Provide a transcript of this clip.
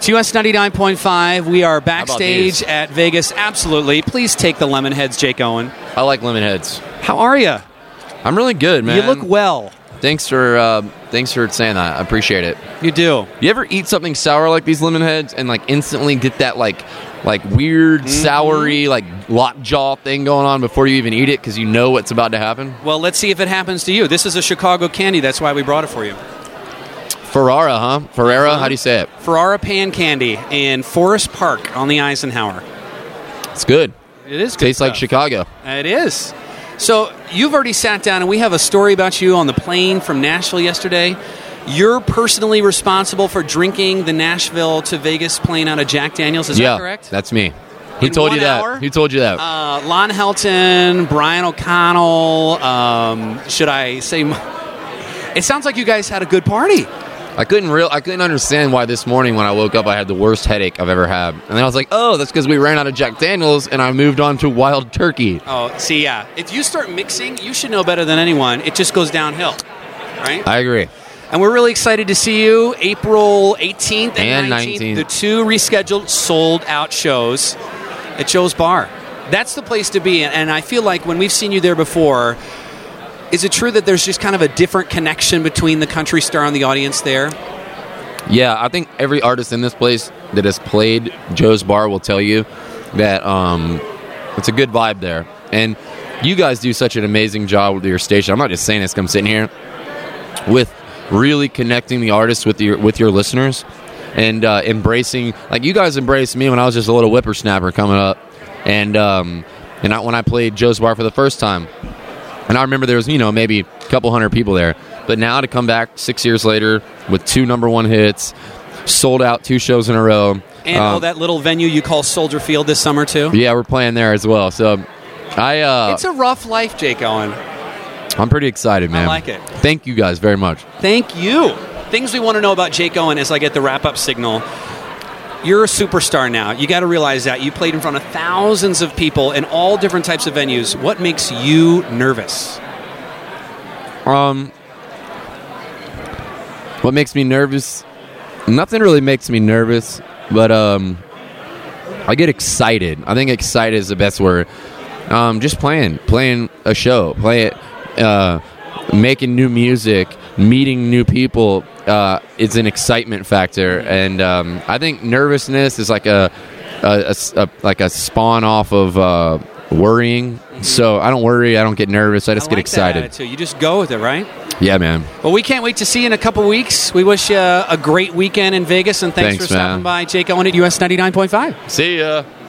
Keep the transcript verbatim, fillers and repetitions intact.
It's U S ninety-nine point five. We are backstage at Vegas. Absolutely. Please take the Lemonheads, Jake Owen. I like Lemonheads. How are you? I'm really good, man. You look well. Thanks for uh, thanks for saying that. I appreciate it. You do. You ever eat something sour like these Lemonheads and like instantly get that like like weird mm-hmm. soury like lockjaw thing going on before you even eat it because you know what's about to happen? Well, let's see if it happens to you. This is a Chicago candy. That's why we brought it for you. Ferrara, huh? Ferrara? Uh-huh. How do you say it? Ferrara Pan Candy in Forest Park on the Eisenhower. It's good. It is good Tastes stuff. like Chicago. It is. So you've already sat down, and we have a story about you on the plane from Nashville yesterday. You're personally responsible for drinking the Nashville to Vegas plane out of Jack Daniels. Is yeah, that correct? That's me. Who In told one you that? hour? Who told you that? Uh, Lon Helton, Brian O'Connell. Um, should I say? It sounds like you guys had a good party. I couldn't real. I couldn't understand why this morning when I woke up I had the worst headache I've ever had, and then I was like, "Oh, that's because we ran out of Jack Daniels," and I moved on to Wild Turkey. Oh, see, yeah. If you start mixing, you should know better than anyone. It just goes downhill, right? I agree. And we're really excited to see you April eighteenth and, and nineteenth, nineteenth. The two rescheduled sold-out shows at Joe's Bar. That's the place to be, and I feel like when we've seen you there before. Is it true that there's just kind of a different connection between the country star and the audience there? Yeah, I think every artist in this place that has played Joe's Bar will tell you that um, it's a good vibe there. And you guys do such an amazing job with your station. I'm not just saying this because I'm sitting here. With really connecting the artists with your with your listeners and uh, embracing, like you guys embraced me when I was just a little whippersnapper coming up. And, um, and I, when I played Joe's Bar for the first time. And I remember there was, you know, maybe a couple hundred people there. But now to come back six years later with two number one hits, sold out two shows in a row. And um, oh, that little venue you call Soldier Field this summer, too? Yeah, we're playing there as well. So I... Uh, it's a rough life, Jake Owen. I'm pretty excited, man. I like it. Thank you guys very much. Thank you. Things we want to know about Jake Owen as I get the wrap-up signal. You're a superstar now. You got to realize that. You played in front of thousands of people in all different types of venues. What makes you nervous? Um, what makes me nervous? Nothing really makes me nervous, but um, I get excited. I think excited is the best word. Um, just playing, playing a show, play it, uh, making new music, meeting new people. Uh, it's an excitement factor, and um, I think nervousness is like a, a, a, a like a spawn off of uh, worrying. Mm-hmm. So I don't worry, I don't get nervous, I just I get like excited. That attitude. You just go with it, right? Yeah, man. Well, we can't wait to see you in a couple weeks. We wish you a great weekend in Vegas, and thanks, Thanks for stopping man. by. Jake Owen at U S ninety-nine point five. See ya.